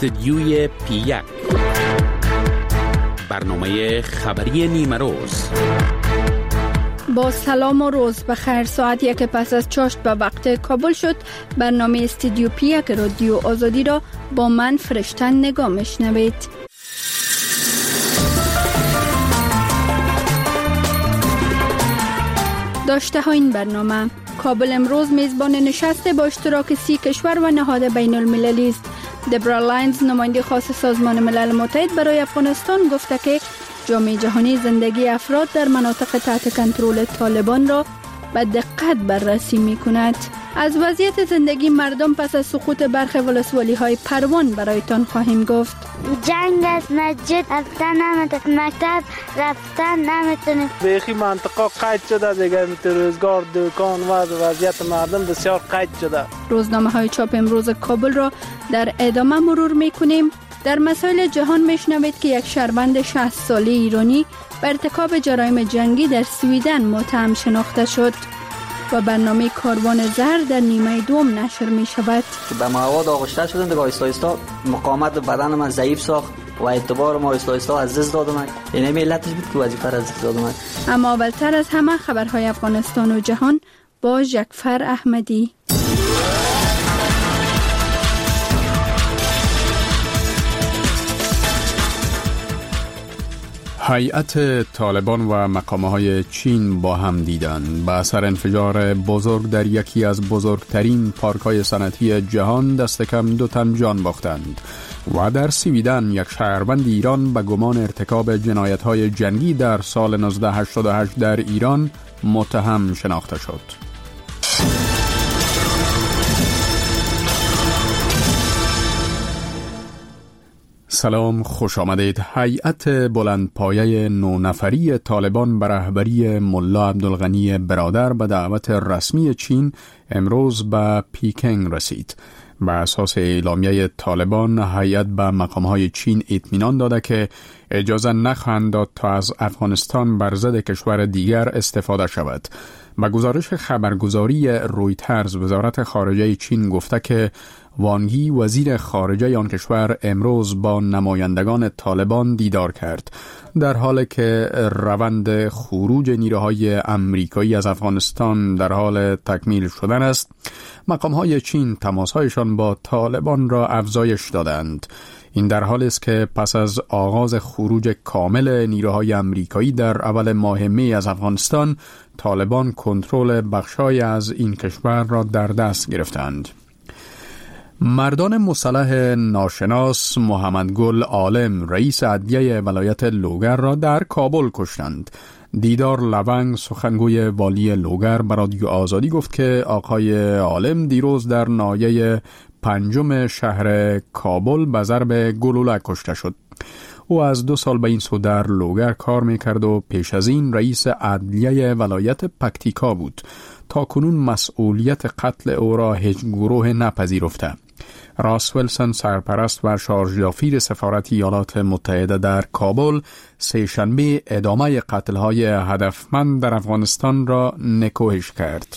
استدیوی پی1 برنامه خبری نیمه روز. با سلام و روز بخیر. ساعت 1 پس از چاشت به وقت کابل شد. برنامه استدیو پی1 رادیو آزادی را با من فرشتن نگاه میشنوید. داشته ها این برنامه: کابل امروز میزبان نشست با اشتراک 30 کشور و نهاد بین المللی است. دبرا لاینز نماینده خاص سازمان ملل متحد برای افغانستان گفته که جامعه جهانی زندگی افراد در مناطق تحت کنترل طالبان را به دقت بررسی می کند. از وضعیت زندگی مردم پس از سقوط برخی ولسوالی های پروان برایتان خواهیم گفت. جنگ از مسجد رفتن نمیتونیم، مکتب رفتن نمیتونیم. بیخی منطقه قید شده دیگه، روزگار دکان و وضعیت مردم بسیار قید شده. روزنامه های چاپ امروز کابل را در ادامه مرور می کنیم. در مسائل جهان میشنوید که یک شهروند 60 ساله ایرانی به ارتکاب جرایم جنگی در سویدن متهم شناخته شد و برنامه کاروان زهر در نیمه دوم نشر می شود. به مواد آغشته شدن دیگه آهسته مقاومت بدن من ضعیف ساخت و اعتبار ما آهسته از دست دادم. این علتش بود که وظیفه را از دست دادم. اما اولتر از همه خبرهای افغانستان و جهان با جعفر احمدی. هیئت طالبان و مقامه‌های چین با هم دیدند. به اثر انفجار بزرگ در یکی از بزرگترین پارک‌های صنعتی جهان دست کم 2 تن جان باختند و در سویدن یک شهروند ایران به گمان ارتکاب جنایت‌های جنگی در سال 1988 در ایران متهم شناخته شد. سلام، خوش آمدید. هیئت بلندپایه 9 نفری طالبان به رهبری ملا عبدالغنی برادر به دعوت رسمی چین امروز به پیکنگ رسید. به اساس اعلامیه طالبان، هیئت به مقامهای چین اطمینان داده که اجازه نخواهند داد تا از افغانستان بر ضد کشور دیگر استفاده شود. به گزارش خبرگزاری رویترز، وزارت خارجه چین گفته که وانگ یی وزیر خارجه آن کشور امروز با نمایندگان طالبان دیدار کرد، در حالی که روند خروج نیروهای امریکایی از افغانستان در حال تکمیل شدن است. مقامهای چین تماسهایشان با طالبان را افزایش دادند. این در حالی است که پس از آغاز خروج کامل نیروهای امریکایی در اول ماه می از افغانستان، طالبان کنترل بخشای از این کشور را در دست گرفتند. مردان مسلح ناشناس محمد گل عالم، رئیس عدلیه ولایت لوگر را در کابل کشتند. دیدار لونگ، سخنگوی والی لوگر، به رادیو آزادی گفت که آقای عالم دیروز در ناحیه 5 شهر کابل به ضرب گلوله کشته شد. او از 2 سال به این سو در لوگر کار میکرد و پیش از این رئیس عدلیه ولایت پکتیکا بود. تا کنون مسئولیت قتل او را هیچ گروه نپذیرفته. راس ویلسون، سرپرست و شارژدافیر سفارت ایالات متحده در کابل، سه‌شنبه ادامه قتل‌های هدفمند در افغانستان را نکوهش کرد.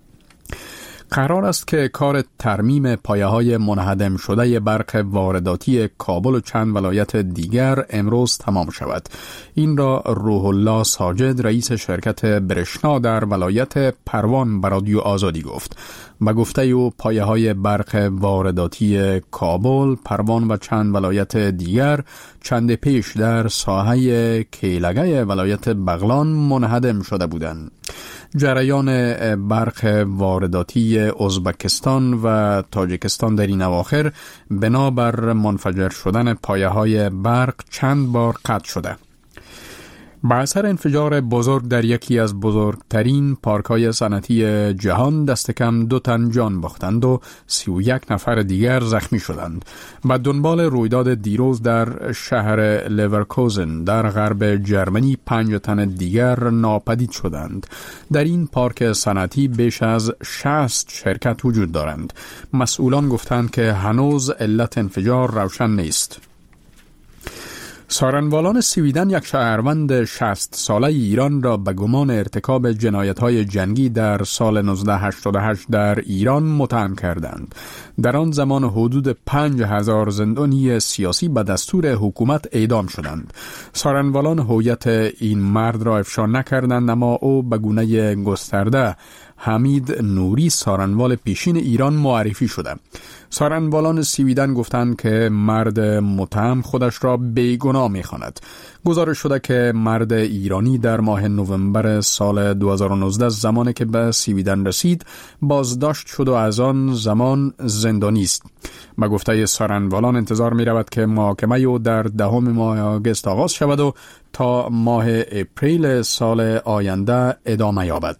قرار است که کار ترمیم پایه‌های منهدم شده برق وارداتی کابل و چند ولایت دیگر امروز تمام شود. این را روح الله ساجد، رئیس شرکت برشنا در ولایت پروان، به رادیو آزادی گفت. به گفته او پایه‌های برق وارداتی کابل، پروان و چند ولایت دیگر چند پیش در ساحه کیلگه ولایت بغلان منهدم شده بودند. جریان برق وارداتی ازبکستان و تاجیکستان در این اواخر بنابر منفجر شدن پایه‌های برق چند بار قطع شده. با اثر انفجار بزرگ در یکی از بزرگترین پارک‌های صنعتی جهان دست کم 2 تن جان باختند و 31 نفر دیگر زخمی شدند. به دنبال رویداد دیروز در شهر لیورکوزن در غرب جرمنی 5 تن دیگر ناپدید شدند. در این پارک صنعتی بیش از 60 شرکت وجود دارند. مسئولان گفتند که هنوز علت انفجار روشن نیست. سارنوالان سویدن یک شهروند 60 ساله ایران را به گمان ارتکاب جنایت‌های جنگی در سال 1988 در ایران متهم کردند. در آن زمان حدود 5000 زندانی سیاسی به دستور حکومت اعدام شدند. سارنوالان هویت این مرد را افشا نکردند، اما او به گونه گسترده حمید نوری سارنوال پیشین ایران معرفی شده. سارنوالان سویدن گفتند که مرد متهم خودش را بیگناه می‌خواند. گزارش شده که مرد ایرانی در ماه نوامبر سال 2019 زمانی که به سویدن رسید بازداشت شد و از آن زمان زندانی است. به گفته سارنوالان انتظار می رود که محاکمه او در 10 ماه آگوست آغاز شود و تا ماه اپریل سال آینده ادامه یابد.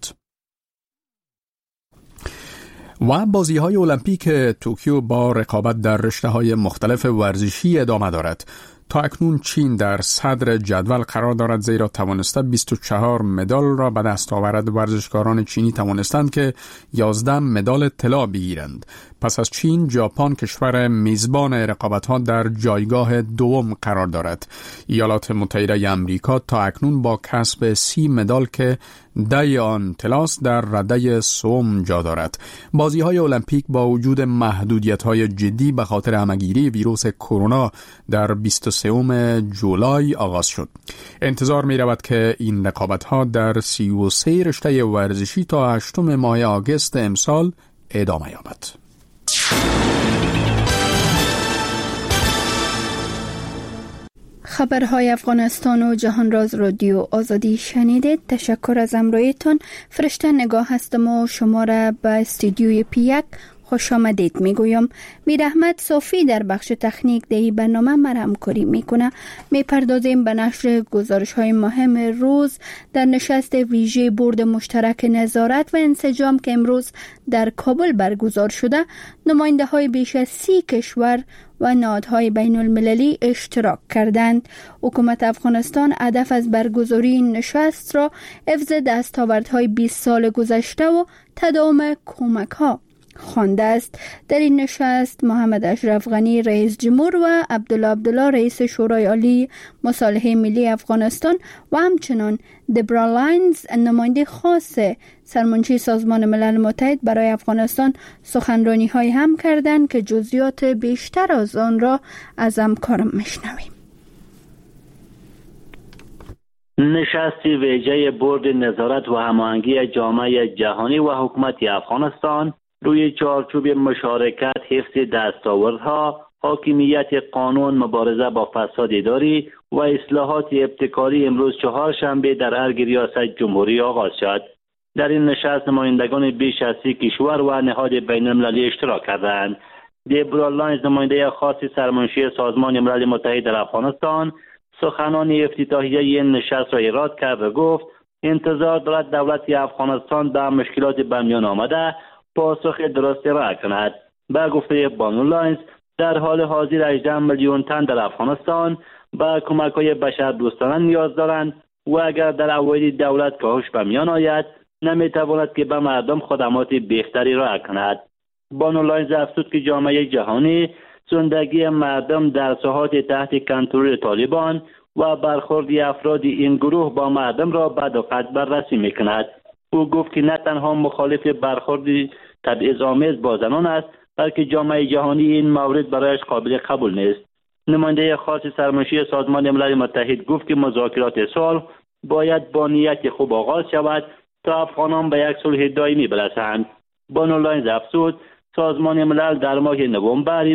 و بازی‌های المپیک توکیو با رقابت در رشته‌های مختلف ورزشی ادامه دارد. تا اکنون چین در صدر جدول قرار دارد، زیرا توانسته 24 مدال را به دست آورد. ورزشکاران چینی توانستند که 11 مدال طلا بگیرند. پس از چین، ژاپن کشور میزبان رقابت‌ها در جایگاه دوم قرار دارد. ایالات متحده آمریکا تا اکنون با کسب 30 مدال که 10 آن طلاست در رده سوم جا دارد. بازی‌های المپیک با وجود محدودیت‌های جدی به خاطر همه‌گیری ویروس کرونا در 23 جولای آغاز شد. انتظار می‌رود که این رقابت‌ها در 33 رشته ورزشی تا 8 ماه آگوست امسال ادامه یابد. خبرهای افغانستان و جهان راز رادیو آزادی شنیدید. تشکر از همراهیتون. فرشته نگاه هستم و شما را به استودیوی پی1 خوش آمدید میگویم. میر احمد صافی در بخش تکنیک در این برنامه مرا همکاری میکنه. میپردازیم به نشر گزارش های مهم روز در نشست ویژه بورد مشترک نظارت و انسجام که امروز در کابل برگزار شده. نماینده های بیش از 30 کشور و نهادهای بین المللی اشتراک کردند. حکومت افغانستان هدف از برگزاری این نشست را حفظ دستاوردهای 20 سال گذشته و تداوم کمک ها خوانده است. در این نشست محمد اشرف غنی رئیس جمهور و عبدالله رئیس شورای عالی مصالحه ملی افغانستان و همچنان دبرا لاینز نماینده خاص سرمنشی سازمان ملل متحد برای افغانستان سخنرانی های هم کردند که جزئیات بیشتر از آن را از همکارم میشنویم. نشست ویژه بورد نظارت و هماهنگی جامعه جهانی و حکومت افغانستان روی چارچوب مشارکت، حفظ دستاوردها، حاکمیت قانون، مبارزه با فساد اداری و اصلاحات ابتکاری امروز چهارشنبه در ارگ ریاست جمهوری آغاز شد. در این نشست نمایندگان بیش از 30 کشور و نهاد بین المللی اشتراک کردند. دبرا لاینز نماینده خاص سرمنشی سازمان ملل متحد در افغانستان سخنان افتتاحیه این نشست را ایراد کرد و گفت انتظار دارد دولت افغانستان به مشکلات به میان آمده پاسخ درست ارائه کند. به گفته بانو لاینز در حال حاضر 18 میلیون تن در افغانستان به کمک‌های بشردوستانه نیاز دارند و اگر در اوایل دولت کاهش به میان آید نمی‌تواند که به مردم خدمات بهتری ارائه کند. بانو لاینز افزود که جامعه جهانی زندگی مردم در ساحات تحت کنترل طالبان و برخورد افراد این گروه با مردم را به دقت بررسی می‌کند. او گفت که نه تنها مخالف برخورد تبعیض‌آمیز با زنان است، بلکه جامعه جهانی این مورد برایش قابل قبول نیست. نماینده خاص سرمنشی سازمان ملل متحد گفت که مذاکرات صلح باید با نیت خوب آغاز شود تا افغانان به یک صلح دائمی برسند. بانو لاینز افزود سازمان ملل در ماه نوامبر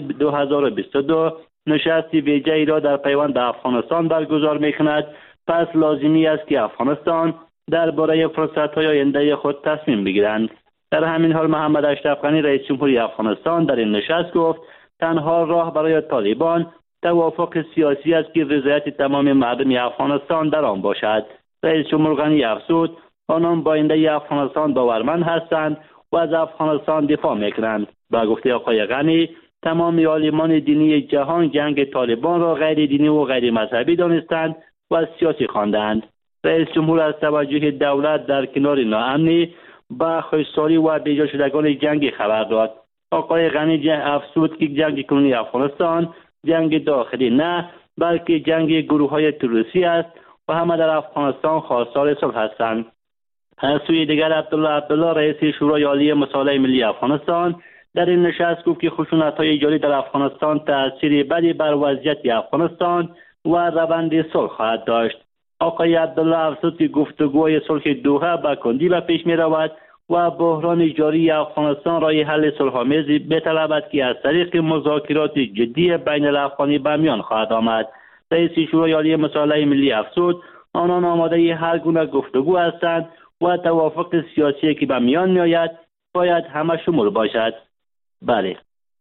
2022 نشست ویژه‌ای را در پیوند به افغانستان برگزار می‌کند. پس لازمی است که افغانستان درباره فرصت‌های آینده خود تصمیم بگیرند. در همین حال محمد اشرف غنی رئیس جمهوری افغانستان در این نشست گفت تنها راه برای طالبان توافق سیاسی است که رضایت تمام مردم افغانستان در آن باشد. رئیس جمهور غنی افزود آنان با آینده افغانستان باورمند هستند و از افغانستان دفاع می‌کنند. با گفته آقای غنی تمام عالمان دینی جهان جنگ طالبان را غیر دینی و غیر مذهبی دانستند و سیاسی خواندند. رئیس جمهور از توجه دولت در کنار ناامنی با خشکسالی و بیجا شدگان جنگی خبر داد. آقای غنی افزود که جنگ کنونی افغانستان جنگ داخلی نه، بلکه جنگ گروه‌های تروریستی است و همه در افغانستان خواستار صلح هستند. از سوی دیگر عبدالله رئیس شورای عالی مصالحه ملی افغانستان در این نشست گفت که خشونت‌های جاری در افغانستان تأثیر بدی بر وضعیت افغانستان و روند صلح خواهد داشت. آقای عبدالله افزود که گفتگوهای صلح دوحه به کندی به پیش می‌رود و بحران جاری افغانستان راه حل صلح‌آمیزی می‌طلبد که از طریق مذاکرات جدی بین الافغانی به میان خواهد آمد. رئیس شورای عالی مصالحه ملی افزود آنان آماده هر گونه گفتگو هستند و توافق سیاسی که به میان میآید باید همه شمول باشد. بله.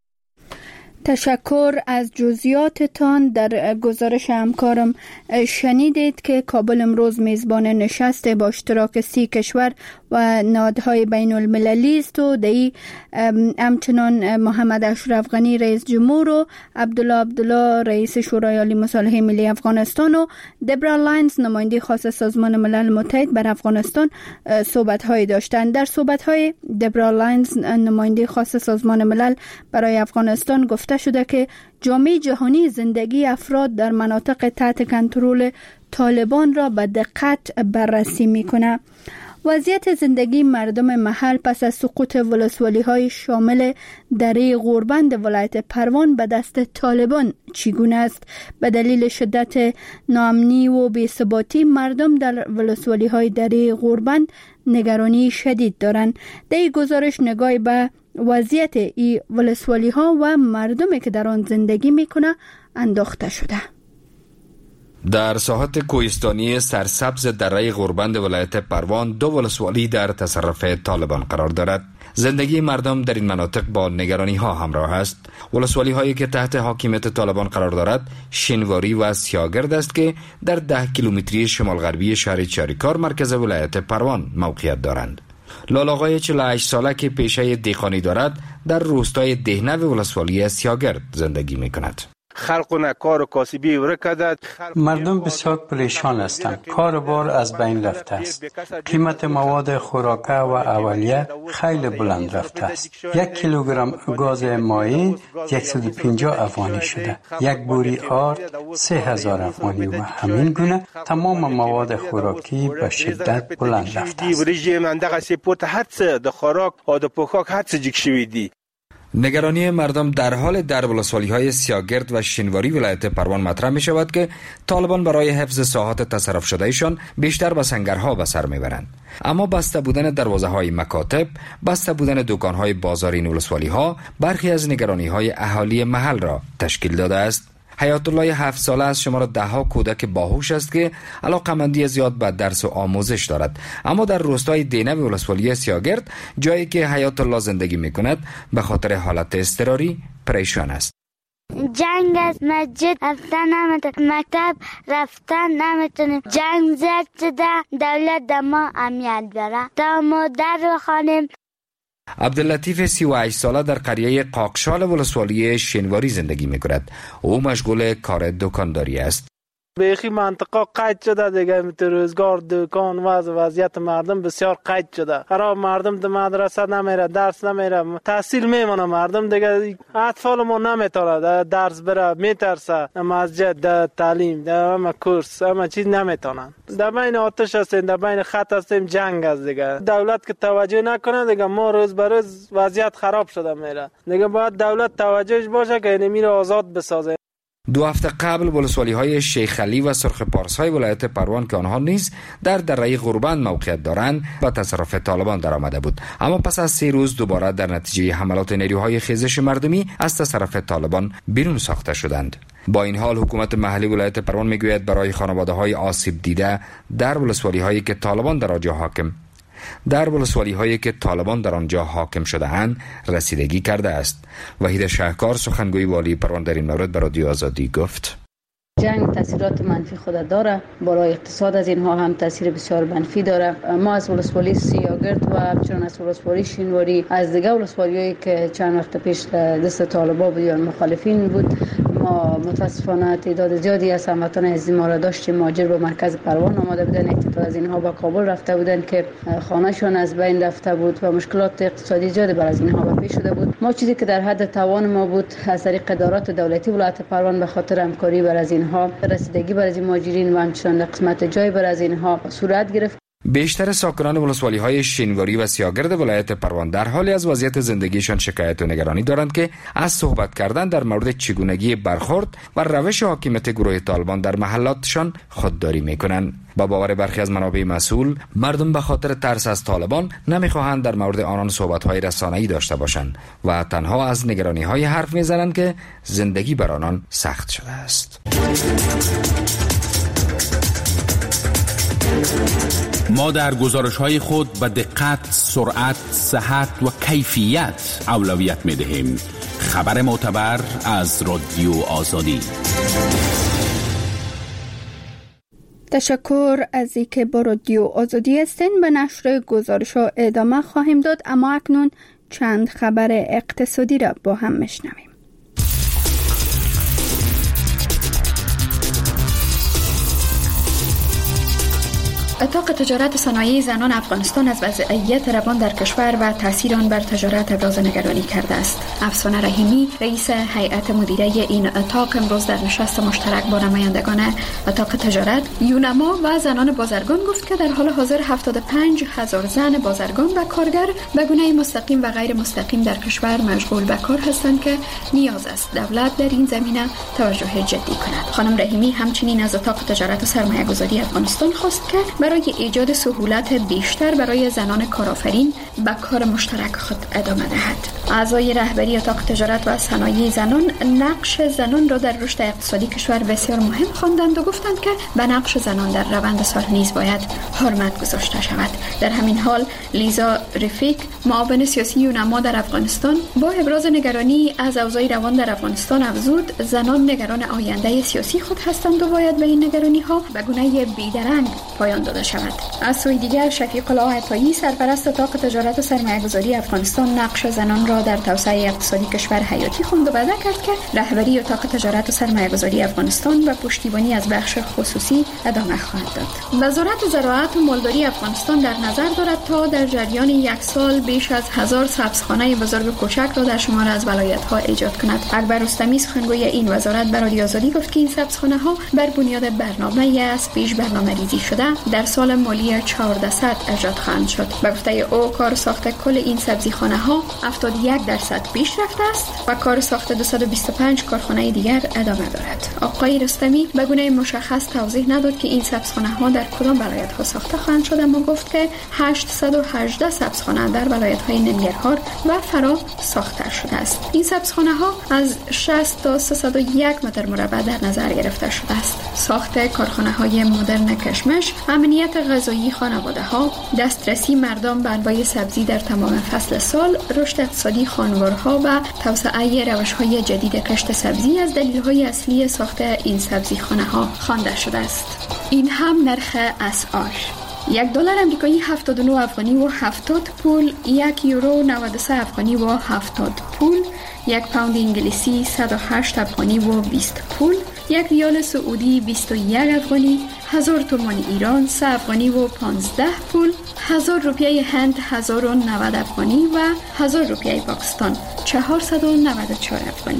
تشکر از جزئیاتتان. در گزارش همکارم شنیدید که کابل امروز میزبان نشست با اشتراک 30 کشور و نهادهای بین المللی است و دی همچنان محمد اشرف غنی رئیس جمهور و عبدالله رئیس شورای عالی مصالحه ملی افغانستان و دبرا لاینز نماینده خاص سازمان ملل متحد بر افغانستان صحبت‌های داشتند. در صحبت‌های دبرا لاینز نماینده خاص سازمان ملل برای افغانستان گفته شده که جامعه جهانی زندگی افراد در مناطق تحت کنترل طالبان را به دقت بررسی می‌کند. وضعیت زندگی مردم محل پس از سقوط ولسوالی‌های شامل دره غوربند ولایت پروان به دست طالبان چگونه است؟ به دلیل شدت ناامنی و بی‌ثباتی مردم در ولسوالی‌های دره غوربند نگرانی شدید دارند. در این گزارش نگاهی به وضعیت این ولسوالی‌ها و مردمی که در آن زندگی می‌کنه انداخته شده. در ساحت کوهستانی سرسبز دره غوربند ولایت پروان 2 ولسوالی در تصرف طالبان قرار دارد. زندگی مردم در این مناطق با نگرانی ها همراه است. ولسوالی هایی که تحت حاکمیت طالبان قرار دارد شینواری و سیاگرد است که در 10 کیلومتری شمال غربی شهر چاریکار مرکز ولایت پروان موقعیت دارند. لالاقای 48 ساله که پیشه دیقانی دارد در روستای دهنو ولسوالی سیاگرد زندگی می کند. مردم بسیار پریشان هستند. کار بار از بین رفته است. قیمت مواد خوراکه و اولیه خیلی بلند رفته است. 1 کیلوگرم گاز مایع 150 افغانی شده. 1 بوری آرد 3000 افغانی و همین گونه تمام مواد خوراکی به شدت بلند رفته است. نگرانی مردم در حال در ولسوالی‌های سیاگرد و شینواری ولایت پروان مطرح می شود که طالبان برای حفظ ساحات تصرف شدهشان بیشتر به سنگرها به سر میبرند. اما بسته بودن دروازه‌های مکاتب، بسته بودن دکان‌های بازار این ولسوالی‌ها برخی از نگرانی‌های اهالی محل را تشکیل داده است. حیات الله 7 ساله از شمار 10 کودک باهوش است که علاقمندی زیاد به درس و آموزش دارد، اما در روستای دینو ولسوالی سیاگرد جایی که حیات الله زندگی می‌کند به خاطر حالت اضطراری پریشان است. جنگ از مسجد رفتن نمیتونیم، مکتب رفتن نمیتونیم. جنگ زد شده، دولت ما امنیت داره تا ما در بخوانیم. عبداللطیف 38 ساله در قریه قاقشال ولسوالی شینواری زندگی می‌کند. او مشغول کار دکانداری است. بیخی منطقه قید شده دیگه، روزگار دکان و وضعیت مردم بسیار قید شده. خراب، مردم در مدرسه نمیره، درس نمیره، تحصیل میمونه. مردم دیگه اطفال ما نمیتونه درس بره، میترسه. مسجد، تعلیم، همه کورس، همه چیز نمیتونن. در بین آتش هستیم، در بین خط هستیم، جنگ است دیگه. دولت که توجه نکنه دیگه ما روز به روز وضعیت خراب شده میره. دیگه باید دولت توجهش باشه که اینمی رو آزاد بسازه. 2 هفته قبل ولسوالی‌های شیخ علی و سرخ پارس‌های ولایت پروان که آنها نیز در دره غوربند موقعیت دارند به تصرف طالبان درآمده بود، اما پس از 3 روز دوباره در نتیجه حملات نیروهای خیزش مردمی از تصرف طالبان بیرون ساخته شدند. با این حال حکومت محلی ولایت پروان میگوید برای خانواده‌های آسیب دیده در ولسوالی‌هایی که طالبان در آنجا حاکم شده اند رسیدگی کرده است. وحید شهکار سخنگوی والی پروان در این مورد به رادیو آزادی گفت: جنگ تاثیرات منفی خود داره، برای اقتصاد از اینها هم تاثیر بسیار منفی داره. ما از ولسوالی سیاگرد و همچنین از ولسوالی شینواری، از دیگه ولسوالیایی که چند وقت پیش دست طالبان بود یا مخالفین بود، ما ما متاسفانه تعداد زیادی از هموطنان از ما را داشتیم مهاجر به مرکز پروان آمده بودن. تعداد از اینها به کابل رفته بودن که خانه‌شان از بین رفته بود و مشکلات اقتصادی زیادی بر از اینها به پیش شده بود. ما چیزی که در حد توان ما بود از طریق ادارات دولتی ولایت پروان به خاطر همکاری بر از اینها رسیدگی بر از این مهاجرین و همچنین قسمت جای بر از اینها صورت گرفت. بیشتر ساکنان ولسوالی‌های شینواری و سیاگرد ولایت پروان در حالی از وضعیت زندگیشان شکایت و نگرانی دارند که از صحبت کردن در مورد چگونگی برخورد و روش حاکمیت گروه طالبان در محلاتشان خودداری می‌کنند. با باور برخی از منابع مسئول، مردم به خاطر ترس از طالبان نمی‌خواهند در مورد آنان صحبت‌های رسانه‌ای داشته باشند و تنها از نگرانی‌های حرف می‌زنند که زندگی بر آنان سخت شده است. ما در گزارش‌های خود به دقت، سرعت، صحت و کیفیت اولویت می‌دهیم. خبر معتبر از رادیو آزادی. تشکر از اینکه با رادیو آزادی هستین. به نشر گزارش‌ها ادامه خواهیم داد، اما اکنون چند خبر اقتصادی را با هم میشنویم. اتاق تجارت صنایع زنان افغانستان از وضعیت روان در کشور و تاثیر آن بر تجارت ابراز نگرانی کرده است. افسانه رحیمی، رئیس هیئت مدیره این اتاق، امروز در نشست مشترک با نمایندگان اتاق تجارت، یونما و زنان بازرگان گفت که در حال حاضر 75,000 زن بازرگان و کارگر به گونه مستقیم و غیر مستقیم در کشور مشغول به کار هستند که نیاز است دولت در این زمینه توجه جدی کند. خانم رحیمی همچنین از اتاق تجارت و سرمایه‌گذاری افغانستان خواست که برای ایجاد سهولت بیشتر برای زنان کارآفرین به کار مشترک خود ادامه دهد. اعضای رهبری اتاق تجارت و صنایع زنان نقش زنان را در رشد اقتصادی کشور بسیار مهم خواندند و گفتند که به نقش زنان در روند صلح نیز باید حرمت گذاشته شود. در همین حال لیزا رفیق، معاون سیاسی یونما در افغانستان، با ابراز نگرانی از اوضاع روان در افغانستان افزود زنان نگران آینده سیاسی خود هستند و باید به این نگرانی‌ها به گونه بی‌درنگ پایان داده شود. از سوی دیگر شفیق الله عطایی، سرپرست اتاق تجارت و سرمایه‌گذاری افغانستان، نقش زنان را در توسعه اقتصادی کشور حیاتی خواند و وعده کرد که رهبری اتاق تجارت و سرمایه‌گذاری افغانستان و پشتیبانی از بخش خصوصی ادامه خواهد داد. وزارت زراعت و مالداری افغانستان در نظر دارد تا در جریان یک سال بیش از 1000 سبزخانه بزرگ و کوچک را در شمار از ولایت‌ها ایجاد کند. اکبر رستمی، سخنگوی این وزارت، به رادیو آزادی گفت که این سبزخانه‌ها بر بنیاد برنامه‌ای از پیش برنامه‌ریزی شده در سال مالی 1400 ایجاد خواهند شد. به گفته او کار ساخت کل این سبزیخانه‌ها 71% پیش رفته است و کار ساخت 225 کارخانه دیگر ادامه دارد. آقای رستمی به گونه مشخص توضیح نداد که این سبزخانه‌ها در کدام ولایت‌ها ساخته خواهند شد، اما گفت که 818 سبزخانه در ولایت‌های ننگرهار و فرا ساخته شده است. این سبزخانه‌ها از 60 تا 301 متر مربع در نظر گرفته شده است. ساخت کارخانه‌های مدرن کشمش، امنیت غذایی خانواده‌ها، دسترسی مردم به انواع سبزی در تمام فصل سال، رشد اقتصادی خانوارها و توسعه روش‌های جدید کشت سبزی از دلایل اصلی ساخت این سبزیخانه‌ها خوانده شده است. این هم نرخ اسعار: $1 آمریکایی 79 افغانی و 70 پول، €1 93 افغانی و 70 پول، 1 پوند انگلیسی 108 افغانی و 20 پول، 1 ریال سعودی 21 افغانی، 1000 تومان ایران 3 افغانی و 15 پول، 1000 روپیه هند 1090 افغانی و 1000 روپیه پاکستان 494 افغانی.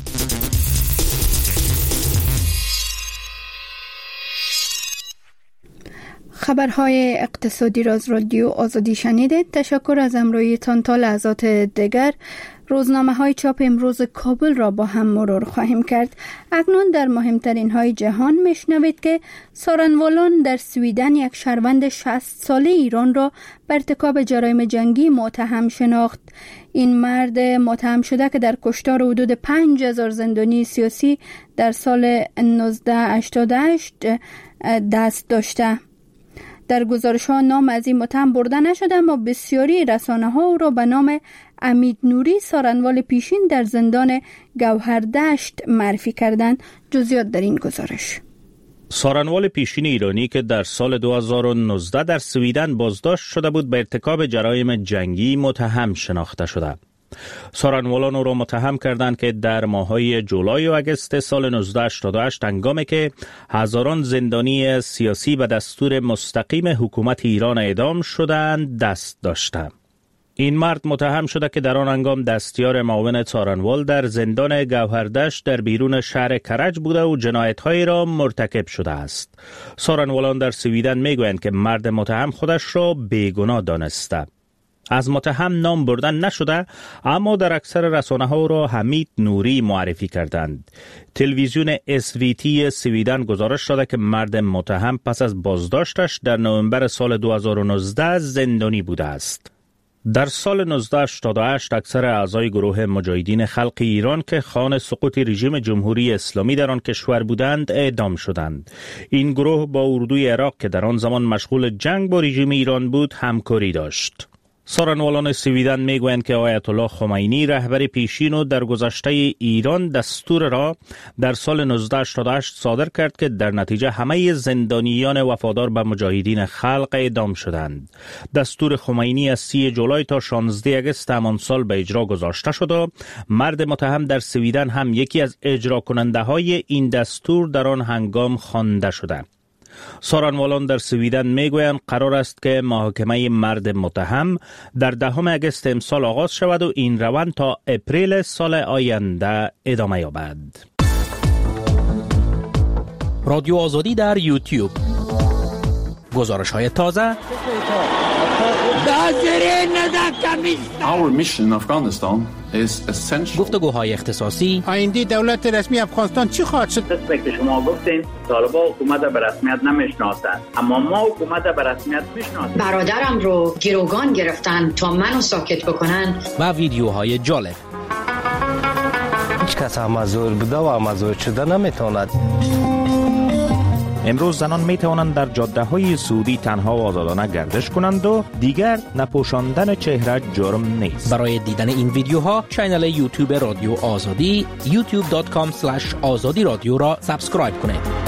خبرهای اقتصادی را از رادیو آزادی شنیدید. تشکر از همراهیتان. تا لحظات دیگر روزنامه‌های چاپ امروز کابل را با هم مرور خواهیم کرد. اکنون در مهمترین های جهان میشنوید که سارنوالان در سویدن یک شهروند 60 ساله ایران را به ارتکاب جرایم جنگی متهم شناخت. این مرد متهم شده که در کشتار حدود 5000 زندانی سیاسی در سال 1988 دست داشته. در گزارش‌ها نام از این متهم برده نشده، اما بسیاری رسانه‌ها او را به نام امید نوری، سارنوال پیشین در زندان گوهردشت معرفی کردند. جزئیات در این گزارش. سارنوال پیشین ایرانی که در سال 2019 در سویدن بازداشت شده بود، به ارتکاب جرایم جنگی متهم شناخته شده. سارنوالان او را متهم کردند که در ماه‌های جولای و اگست سال 1988 هنگامی که هزاران زندانی سیاسی به دستور مستقیم حکومت ایران اعدام شدند دست داشته. این مرد متهم شده که در آن هنگام دستیار معاون سارنوال در زندان گوهردشت در بیرون شهر کرج بوده و جنایت‌هایی را مرتکب شده است. سارنوالان در سویدن میگویند که مرد متهم خودش را بیگناه دانسته. از متهم نام بردن نشده، اما در اکثر رسانه‌ها را حمید نوری معرفی کردند. تلویزیون SVT سویدن گزارش داده که مرد متهم پس از بازداشتش در نوامبر سال 2019 زندانی بوده است. در سال 1988 اکثر اعضای گروه مجاهدین خلق ایران که خواهان سقوط رژیم جمهوری اسلامی در آن کشور بودند اعدام شدند. این گروه با اردوی عراق که در آن زمان مشغول جنگ با رژیم ایران بود همکاری داشت. سارنوالان سویدن میگویند که آیت الله خمینی رهبر پیشین و در گذشته ایران دستور را در سال 1988 صادر کرد که در نتیجه همه زندانیان وفادار به مجاهدین خلق اعدام شدند. دستور خمینی از 30 جولای تا 16 اگست همان سال به اجرا گذاشته شد و مرد متهم در سویدن هم یکی از اجرا کننده های این دستور در آن هنگام خوانده شده. سارنوالان در سویدن میگویند قرار است که محاکمه مرد متهم در 10 اگست امسال آغاز شود و این روند تا اپریل سال آینده ادامه یابد. رادیو آزادی در یوتیوب. گزارش های تازه. Our mission in Afghanistan is essential. گفتگوهای اختصاصی. آینده دولت رسمی افغانستان چی خواهد شد؟ که شما گفتین طالبان حکومت به رسمیت نمیشناسند، اما ما حکومت به رسمیت میشناسیم. برادرم رو گروگان گرفتن تا منو ساکت بکنن. و ویدیوهای جالب. هیچ کس امازور بوده و امازور شده نمیتواند. امروز زنان می توانند در جاده های سعودی تنها و آزادانه گردش کنند و دیگر نپوشاندن چهره جرم نیست. برای دیدن این ویدیوها کانال یوتیوب رادیو آزادی youtube.com/azadi رادیو را سابسکرایب کنید.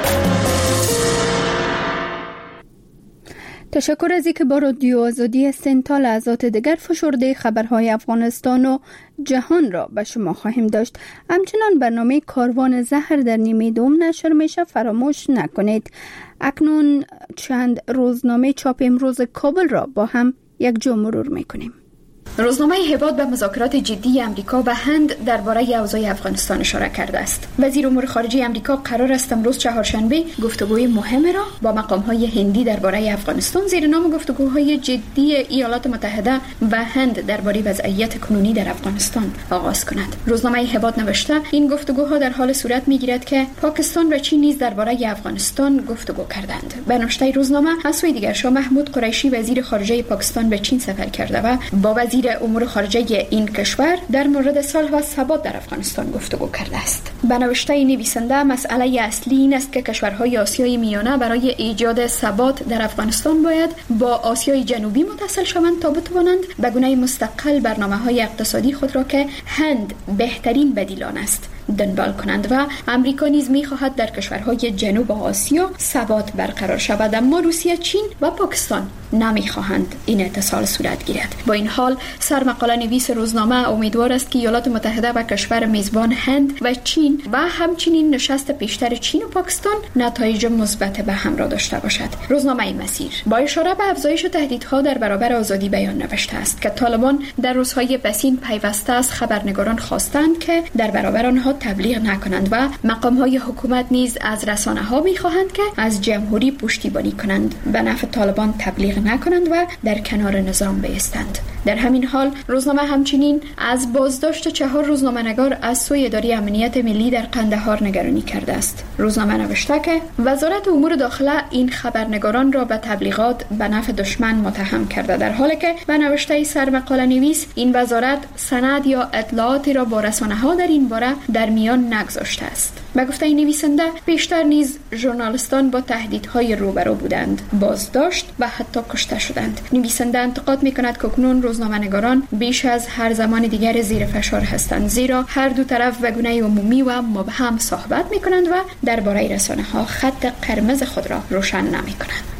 تشکر از اینکه با رادیو آزادی هستین. تا لحظات دیگر فشرده خبرهای افغانستان و جهان را به شما خواهیم داشت. همچنان برنامه کاروان زهر در نیمه دوم نشر میشه، فراموش نکنید. اکنون چند روزنامه چاپ امروز کابل را با هم یک جا مرور میکنیم. روزنامه هباد به مذاکرات جدی امریکا و هند درباره اوضاع افغانستان اشاره کرده است. وزیر امور خارجه امریکا قرار است امروز چهارشنبه گفتگوی مهم را با مقام‌های هندی درباره افغانستان زیر نام گفتگوهای جدی ایالات متحده و هند درباره وضعیت کنونی در افغانستان آغاز کند. روزنامه هباد نوشته این گفتگوها در حال صورت می‌گیرد که پاکستان و چین نیز درباره افغانستان گفتگو کردند. به نوشته روزنامه از سوی دیگر شاه محمود قریشی وزیر خارجه پاکستان به چین سفر کرده و با وزیر امور خارجه این کشور در مورد صلح و ثبات در افغانستان گفتگو کرده است. به نوشته نویسنده مسئله اصلی این است که کشورهای آسیای میانه برای ایجاد ثبات در افغانستان باید با آسیای جنوبی متصل شوند تا بتوانند به گونه مستقل برنامه‌های اقتصادی خود را که هند بهترین بدیلان است دنبال کنند و امریکا نیز می‌خواهد در کشورهای جنوب آسیا ثبات برقرار شود، اما روسیه، چین و پاکستان نمی‌خواهند این اتصال صورت گیرد. با این حال سرمقاله نویس روزنامه امیدوار است که ایالات متحده و کشور میزبان هند و چین و همچنین نشست پیشتر چین و پاکستان نتایج مثبت به همراه داشته باشد. روزنامه مسیر با اشاره به افزایش تهدیدها در برابر آزادی بیان نوشته است که طالبان در روزهای پسین پیوسته از خبرنگاران خواستند که در برابر آنها تبلیغ نکنند و مقام‌های حکومت نیز از رسانه‌ها می‌خواهند که از جمهوری پشتیبانی کنند، به نفع طالبان تبلیغ نکنند و در کنار نظام بایستند. در همین حال روزنامه همچنین از بازداشت 4 روزنامه‌نگار از سوی اداره امنیت ملی در قندهار نگرانی کرده است. روزنامه نوشته که وزارت امور داخله این خبرنگاران را به تبلیغات به نفع دشمن متهم کرده، در حالی که به نوشته سرمقاله نویس این وزارت سند یا اطلاعاتی را با رسانه‌ها در این باره در میان نگذاشته است. به گفته نویسنده پیشتر نیز ژورنالیستان با تهدیدهای روبرو بودند، بازداشت و حتی کشته شدند. نویسنده انتقاد می‌کند که اکنون روزنامه‌نگاران بیش از هر زمان دیگر زیر فشار هستند، زیرا هر دو طرف به گونه عمومی و مبهم صحبت می‌کنند و درباره رسانه‌ها خط قرمز خود را روشن نمی‌کنند.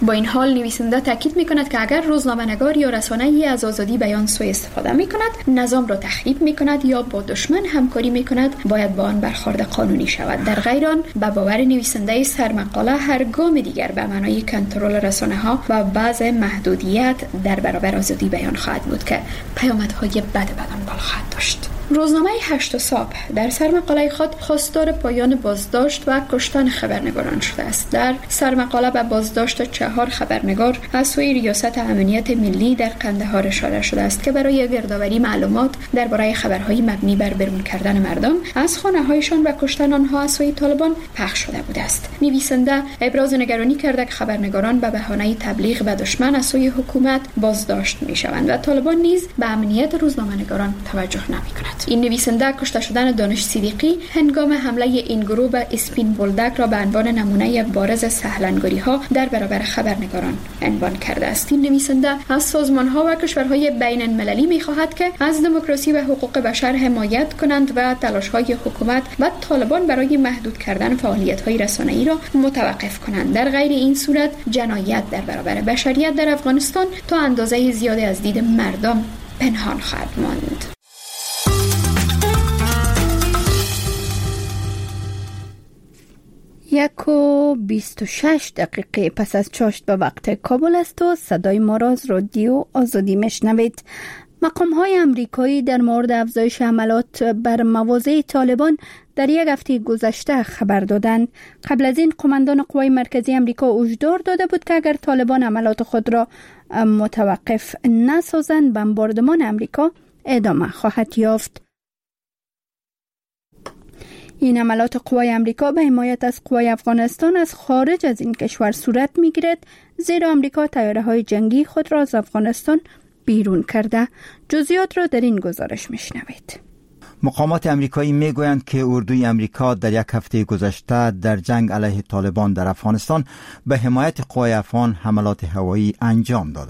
با این حال نویسنده تاکید می‌کند که اگر روزنامه‌نگار یا رسانه‌ای از آزادی بیان سوء استفاده می‌کند، نظام را تخریب می‌کند یا با دشمن همکاری می‌کند، باید با آن برخورد قانونی شود. در غیر آن به باور نویسنده سرمقاله هر گام دیگر به معنای کنترل رسانه‌ها و بعض محدودیت در برابر آزادی بیان خواهد بود که پیامدهای بد دنبال خواهد داشت. روزنامه 8 صبح در سرمقاله خود خواستار پایان بازداشت و کشتن خبرنگاران شده است. در سرمقاله به بازداشت 4 خبرنگار از سوی ریاست امنیت ملی در قندهار اشاره شده است که برای گردآوری معلومات درباره خبرهای مبنی بر بیرون کردن مردم از خانه‌هایشان و کشتن آنها از سوی طالبان پخش شده بوده است. نویسنده ابراز نگرانی کرده که خبرنگاران به بهانه تبلیغ به دشمن از سوی حکومت بازداشت می‌شوند و طالبان نیز به امنیت روزنامه‌نگاران توجه نمی‌کند. این نویسنده کشته شدن دانش صدیقی هنگام حمله این گروه به اسپین بولدک را به عنوان نمونه بارز سهلنگاری‌ها در برابر خبرنگاران عنوان کرده است. این نویسنده از سازمان‌ها و کشورهای بین‌المللی می‌خواهد که از دموکراسی و حقوق بشر حمایت کنند و تلاش‌های حکومت و طالبان برای محدود کردن فعالیت‌های رسانه‌ای را متوقف کنند. در غیر این صورت جنایت در برابر بشریت در افغانستان تا اندازه زیادی از دید مردم پنهان خواهد ماند. 1:26 پس از چاشت به وقت کابل است و صدای ما را از رادیو آزادی میشنوید. مقام‌های آمریکایی در مورد افزایش حملات بر مواضع طالبان در یک هفته گذشته خبر دادند. قبل از این قماندان قوای مرکزی آمریکا هشدار داده بود که اگر طالبان حملات خود را متوقف نسازند، بمباردمان آمریکا ادامه خواهد یافت. این حملات قوای آمریکا به حمایت از قوای افغانستان از خارج از این کشور صورت می‌گیرد، زیرا آمریکا طیاره‌های جنگی خود را از افغانستان بیرون کرده. جزئیات را در این گزارش میشنوید. مقامات آمریکایی میگویند که اردوی آمریکا در یک هفته گذشته در جنگ علیه طالبان در افغانستان به حمایت قوای افغان حملات هوایی انجام داده.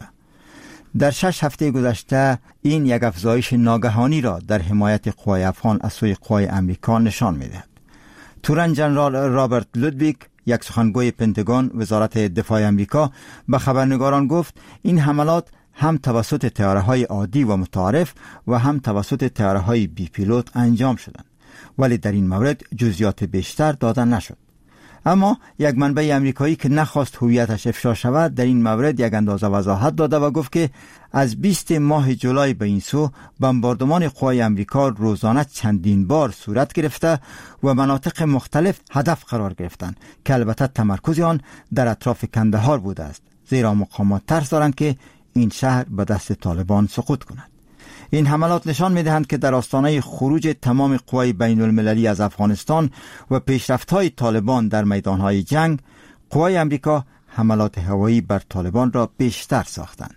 در 6 هفته گذشته این یک افزایش ناگهانی را در حمایت قوای افغان از سوی قوای آمریکا نشان می‌دهد. تورن جنرال رابرت لودویک، یک سخنگوی پنتاگون وزارت دفاع آمریکا، به خبرنگاران گفت این حملات هم توسط طیاره‌های عادی و متعارف و هم توسط طیاره‌های بی پیلوت انجام شدند، ولی در این مورد جزئیات بیشتر داده نشد. اما یک منبع آمریکایی که نخواست هویتش افشا شود در این مورد یک اندازه وضاحت داده و گفت که از 20 ماه جولای به این سو بمباردمان قوای آمریکا روزانه چندین بار صورت گرفته و مناطق مختلف هدف قرار گرفتند که البته تمرکز آن در اطراف کندهار بوده است، زیرا مقامات ترس دارند که این شهر به دست طالبان سقوط کند. این حملات نشان می‌دهند که در آستانه خروج تمام قوای بین المللی از افغانستان و پیشرفت‌های طالبان در میدان‌های جنگ، قوای آمریکا حملات هوایی بر طالبان را بیشتر ساختند.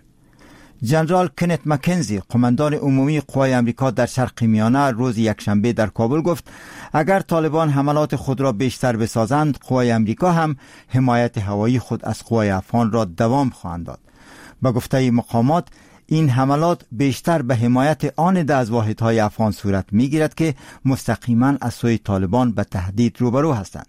جنرال کنت مکنزی، قماندان عمومی قوای آمریکا در شرق میانه، روز یکشنبه در کابل گفت اگر طالبان حملات خود را بیشتر بسازند، قوای آمریکا هم حمایت هوایی خود از قوای افغان را دوام خواهند داد. با گفته مقامات این حملات بیشتر به حمایت آن ده از واحدهای افغان صورت می‌گیرد که مستقیما از سوی طالبان به تهدید روبرو هستند.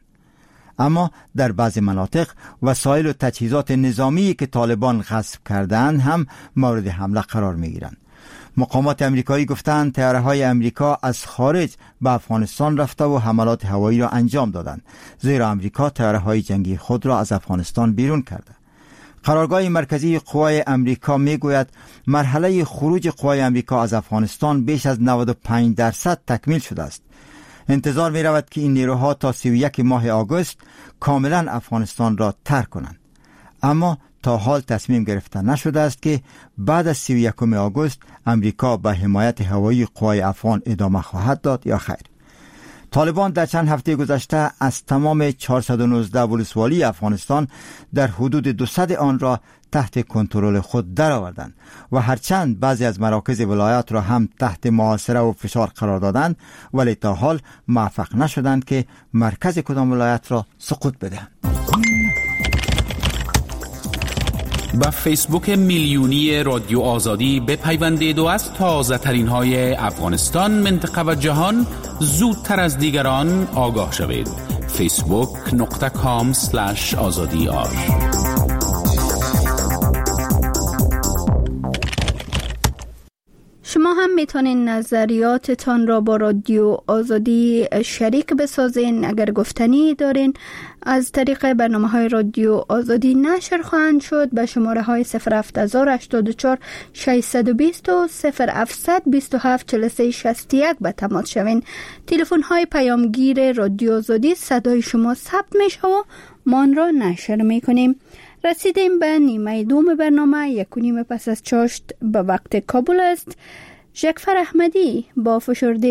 اما در بعض مناطق وسایل و تجهیزات نظامی که طالبان غصب کردند هم مورد حمله قرار می‌گیرند. مقامات آمریکایی گفتند طیاره‌های آمریکا از خارج به افغانستان رفته و حملات هوایی را انجام دادند، زیرا آمریکا طیاره‌های جنگی خود را از افغانستان بیرون کرده. قرارگاه مرکزی قوای آمریکا میگوید مرحله خروج قوای آمریکا از افغانستان بیش از 95% تکمیل شده است. انتظار می رود که این نیروها تا 31 ماه آگوست کاملا افغانستان را ترک کنند. اما تا حال تصمیم گرفته نشده است که بعد از 31 آگوست آمریکا به حمایت هوایی قوای افغان ادامه خواهد داد یا خیر. طالبان در چند هفته گذشته از تمام 419 ولسوالی افغانستان در حدود 200 آن را تحت کنترل خود درآوردند و هرچند بعضی از مراکز ولایات را هم تحت محاصره و فشار قرار دادند، ولی تا حال موفق نشدند که مرکز کدام ولایت را سقوط بدهند. با فیسبوک میلیونی رادیو آزادی بپیوندید و از تازه ترین های افغانستان، منطقه و جهان زودتر از دیگران آگاه شوید. facebook.com/azadi هم میتونین نظریاتتان را با رادیو آزادی شریک بسازین. اگر گفتنی دارین از طریق برنامه‌های رادیو آزادی نشر خواهند شد. به شماره‌های 07084 620 و 0727 4361 به تماس شوین. تلفن‌های پیامگیر رادیو آزادی صدای شما ثبت میشه و ما آن را نشر میکنیم. رسیدیم به نیمه دوم برنامه. 1:30 پس از چاشت به وقت کابل است. ژکفر احمدی با فشرده